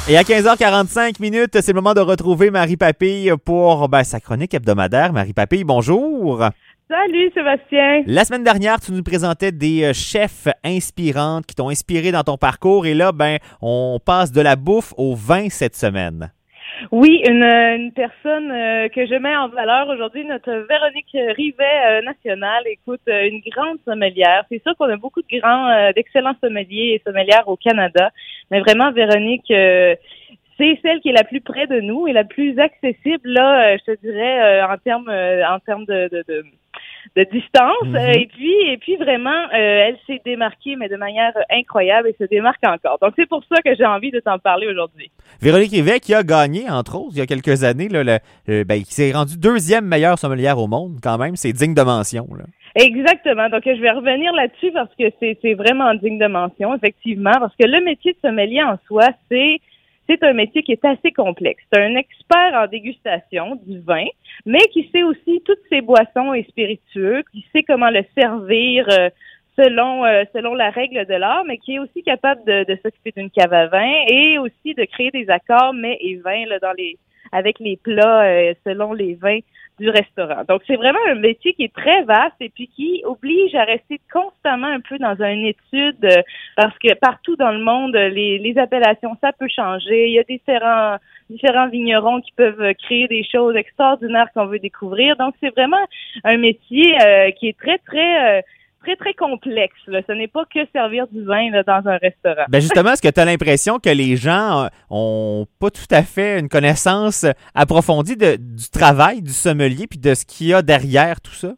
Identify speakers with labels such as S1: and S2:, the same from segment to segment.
S1: Et à 15h45 minutes, c'est le moment de retrouver Marie Papille pour sa chronique hebdomadaire. Marie Papille, bonjour.
S2: Salut Sébastien.
S1: La semaine dernière, tu nous présentais des chefs inspirantes qui t'ont inspiré dans ton parcours. Et là, on passe de la bouffe au vin cette semaine.
S2: Oui, une personne que je mets en valeur aujourd'hui, notre Véronique Rivet nationale, écoute, une grande sommelière. C'est sûr qu'on a beaucoup d'excellents sommeliers et sommelières au Canada, mais vraiment Véronique, c'est celle qui est la plus près de nous et la plus accessible là, je te dirais en termes de distance. Et puis vraiment, elle s'est démarquée, mais de manière incroyable, et se démarque encore. Donc, c'est pour ça que j'ai envie de t'en parler aujourd'hui.
S1: Véronique Rivet qui a gagné, entre autres, il y a quelques années, là, qui s'est rendue deuxième meilleure sommelière au monde, quand même. C'est digne de mention, là.
S2: Exactement. Donc, je vais revenir là-dessus parce que c'est vraiment digne de mention, effectivement, parce que le métier de sommelier en soi, c'est un métier qui est assez complexe. C'est un expert en dégustation du vin, mais qui sait aussi toutes ses boissons et spiritueux, qui sait comment le servir selon la règle de l'art, mais qui est aussi capable de s'occuper d'une cave à vin et aussi de créer des accords mets et vins là, avec les plats selon les vins du restaurant. Donc, c'est vraiment un métier qui est très vaste et puis qui oblige à rester constamment un peu dans une étude parce que partout dans le monde, les appellations, ça peut changer. Il y a différents vignerons qui peuvent créer des choses extraordinaires qu'on veut découvrir. Donc, c'est vraiment un métier qui est très, très très complexe. Là. Ce n'est pas que servir du vin là, dans un restaurant.
S1: Justement, est-ce que tu as l'impression que les gens ont pas tout à fait une connaissance approfondie du travail du sommelier puis de ce qu'il y a derrière tout ça?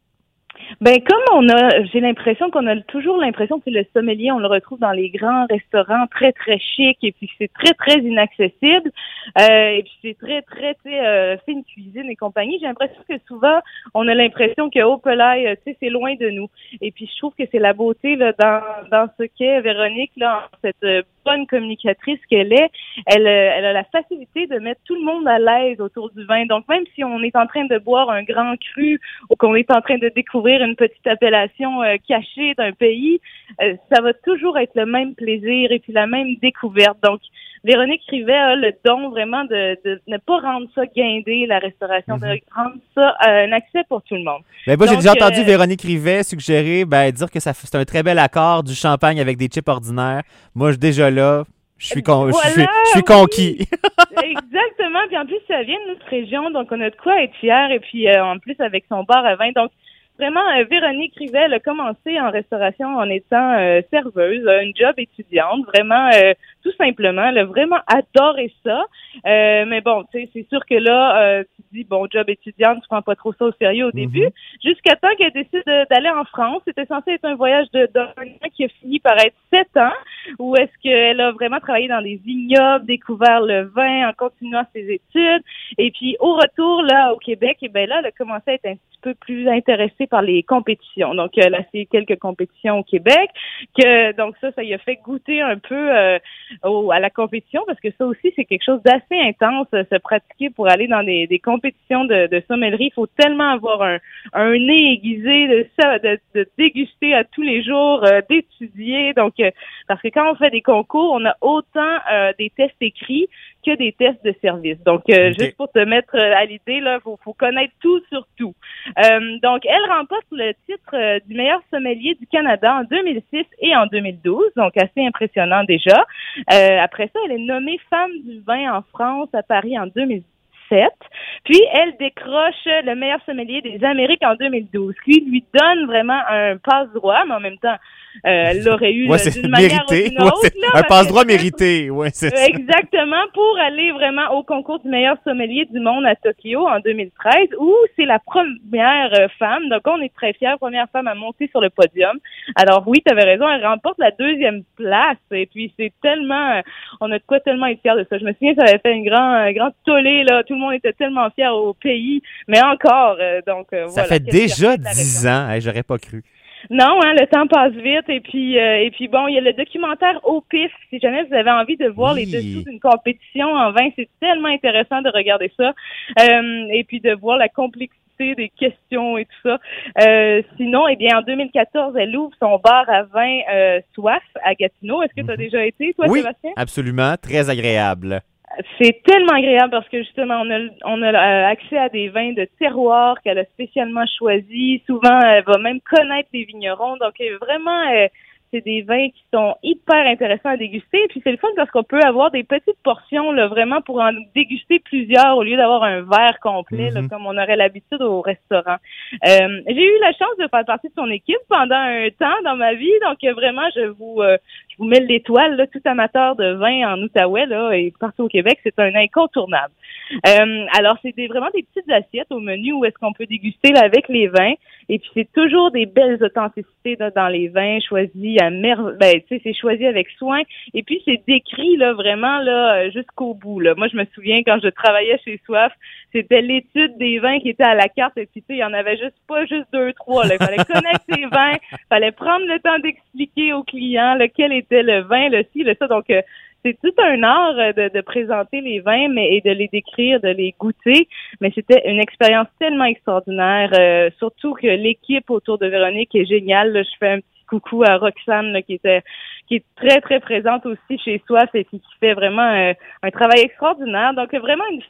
S2: J'ai l'impression qu'on a toujours l'impression que le sommelier, on le retrouve dans les grands restaurants très, très chics et puis c'est très, très inaccessible. Et puis c'est très, très, fine cuisine et compagnie. J'ai l'impression que souvent, on a l'impression que Opelay, c'est loin de nous. Et puis je trouve que c'est la beauté, là, dans ce qu'est Véronique, là, cette bonne communicatrice qu'elle est. Elle a la facilité de mettre tout le monde à l'aise autour du vin. Donc, même si on est en train de boire un grand cru ou qu'on est en train de découvrir une petite appellation cachée d'un pays, ça va toujours être le même plaisir et puis la même découverte. Donc, Véronique Rivet a le don vraiment de ne pas rendre ça guindé, la restauration, de rendre ça un accès pour tout le monde.
S1: Moi, j'ai déjà entendu Véronique Rivet suggérer, dire que c'est un très bel accord du champagne avec des chips ordinaires. Moi, déjà là, je suis conquis.
S2: Exactement. Puis en plus, ça vient de notre région, donc on a de quoi être fiers. Et puis en plus, avec son bar à vin, donc vraiment, Véronique Rivet a commencé en restauration en étant serveuse, une job étudiante, vraiment tout simplement. Elle a vraiment adoré ça. Mais bon, tu sais, c'est sûr que là, tu dis, bon, job étudiante, tu prends pas trop ça au sérieux au début. Jusqu'à temps qu'elle décide d'aller en France. C'était censé être un voyage d'un an qui a fini par être 7 ans, où est-ce qu'elle a vraiment travaillé dans des vignobles, découvert le vin en continuant ses études. Et puis, au retour, là, au Québec, là, elle a commencé à être un petit peu plus intéressée par les compétitions. Donc, elle a fait quelques compétitions au Québec. Donc, ça y a fait goûter un peu à la compétition, parce que ça aussi, c'est quelque chose d'assez intense, se pratiquer pour aller dans des compétitions de sommellerie. Il faut tellement avoir un nez aiguisé de déguster à tous les jours, d'étudier. Donc, parce que quand on fait des concours, on a autant des tests écrits que des tests de service. Donc, juste pour te mettre à l'idée, là, faut connaître tout sur tout. Donc, elle remporte le titre du meilleur sommelier du Canada en 2006 et en 2012, donc assez impressionnant déjà. Après ça, elle est nommée femme du vin en France à Paris en 2007. Puis, elle décroche le meilleur sommelier des Amériques en 2012, qui lui donne vraiment un passe-droit, mais en même temps, elle l'aurait eu d'une manière ou d'une autre.
S1: Un passe-droit mérité, c'est ça.
S2: Exactement, pour aller vraiment au concours du meilleur sommelier du monde à Tokyo en 2013, où c'est la première femme, donc on est très fiers, première femme à monter sur le podium. Alors oui, tu avais raison, elle remporte la 2e place, et puis c'est tellement, on a de quoi tellement être fiers de ça. Je me souviens, ça avait fait une grande tollé, là, tout le monde était tellement fier au pays, mais encore, donc
S1: ça
S2: voilà.
S1: fait déjà 10 ans, j'aurais pas cru.
S2: Non, le temps passe vite et puis bon, il y a le documentaire Au pif. Si jamais vous avez envie de voir les dessous d'une compétition en vin, c'est tellement intéressant de regarder ça et puis de voir la complexité des questions et tout ça. Sinon, en 2014, elle ouvre son bar à vin Soif à Gatineau. Est-ce que tu as déjà été, toi,
S1: oui,
S2: Sébastien?
S1: Absolument, très agréable.
S2: C'est tellement agréable parce que justement, on a accès à des vins de terroir qu'elle a spécialement choisis. Souvent, elle va même connaître les vignerons. Donc, vraiment, c'est des vins qui sont hyper intéressants à déguster. Et puis, c'est le fun parce qu'on peut avoir des petites portions, là, vraiment pour en déguster plusieurs au lieu d'avoir un verre complet, là, comme on aurait l'habitude au restaurant. J'ai eu la chance de faire partie de son équipe pendant un temps dans ma vie. Donc, vraiment, je vous mets l'étoile, là, tout amateur de vin en Outaouais, là, et partout au Québec, c'est un incontournable. Alors, c'est vraiment des petites assiettes au menu où est-ce qu'on peut déguster là, avec les vins. Et puis, c'est toujours des belles authenticités là, dans les vins choisis à c'est choisi avec soin. Et puis, c'est décrit là vraiment là jusqu'au bout. Là. Moi, je me souviens quand je travaillais chez Soif, c'était l'étude des vins qui était à la carte. Et puis, tu sais, il y en avait pas juste 2, 3. Là. Il fallait connaître ces vins, il fallait prendre le temps d'expliquer aux clients lequel était le vin, le ci, le ça. Donc, c'est tout un art de présenter les vins et de les décrire, de les goûter. Mais c'était une expérience tellement extraordinaire, surtout que l'équipe autour de Véronique est géniale. Là, je fais un petit coucou à Roxane là, qui est très, très présente aussi chez Soif et qui fait vraiment un travail extraordinaire. Donc, vraiment une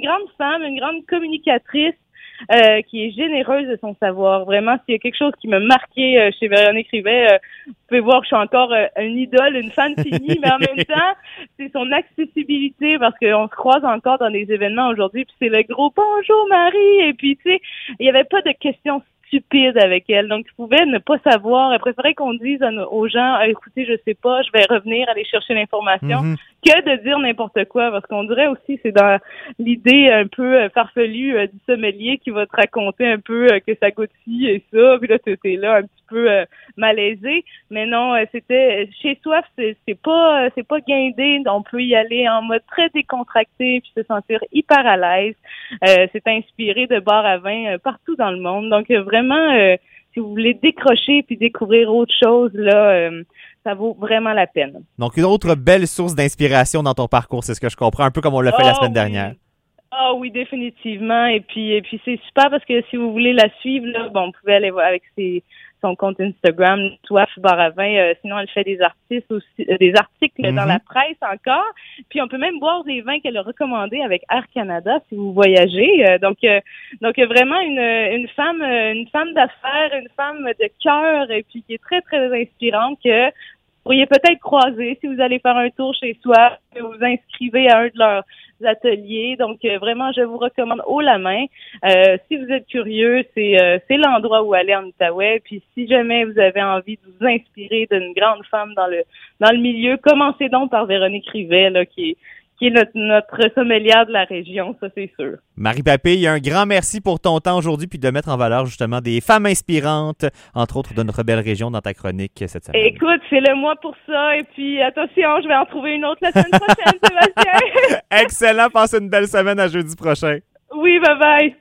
S2: grande communicatrice qui est généreuse de son savoir. Vraiment, s'il y a quelque chose qui m'a marqué chez Véronique Rivet, vous pouvez voir que je suis encore une idole, une fan finie, mais en même temps, c'est son accessibilité parce qu'on se croise encore dans des événements aujourd'hui, puis c'est le gros bonjour Marie, et puis tu sais, il n'y avait pas de questions stupides avec elle. Donc, tu pouvais ne pas savoir. Elle préférait qu'on dise aux gens, écoutez, je sais pas, je vais revenir aller chercher l'information, que de dire n'importe quoi. Parce qu'on dirait aussi, c'est dans l'idée un peu farfelue du sommelier qui va te raconter un peu que ça goûte ci et ça. Puis là, t'es là un petit peu malaisé. Mais non, c'était chez Soif, c'est pas guindé. On peut y aller en mode très décontracté puis se sentir hyper à l'aise. C'est inspiré de bars à vin partout dans le monde. Donc, vraiment, si vous voulez décrocher puis découvrir autre chose, là, ça vaut vraiment la peine.
S1: Donc, une autre belle source d'inspiration dans ton parcours, c'est ce que je comprends, un peu comme on l'a fait la semaine dernière.
S2: Ah oui, définitivement. Et puis c'est super parce que si vous voulez la suivre, là, bon, vous pouvez aller voir avec son compte Instagram, Soif Bar à Vin. Sinon, elle fait des articles dans la presse encore. Puis on peut même boire des vins qu'elle a recommandés avec Air Canada si vous voyagez. Donc vraiment une femme d'affaires, une femme de cœur et puis qui est très très inspirante que vous pourriez peut-être croiser si vous allez faire un tour chez Soif, que vous vous inscrivez à un de leurs ateliers. Donc, vraiment, je vous recommande haut la main. Si vous êtes curieux, c'est l'endroit où aller en Outaouais. Puis, si jamais vous avez envie de vous inspirer d'une grande femme dans le milieu, commencez donc par Véronique Rivet, là, qui est notre sommelière de la région, ça c'est sûr.
S1: Marie Papille, un grand merci pour ton temps aujourd'hui puis de mettre en valeur justement des femmes inspirantes, entre autres de notre belle région dans ta chronique cette semaine.
S2: Écoute, c'est le mois pour ça et puis attention, je vais en trouver une autre la semaine prochaine, Sébastien.
S1: Excellent, passe une belle semaine à jeudi prochain.
S2: Oui, bye bye.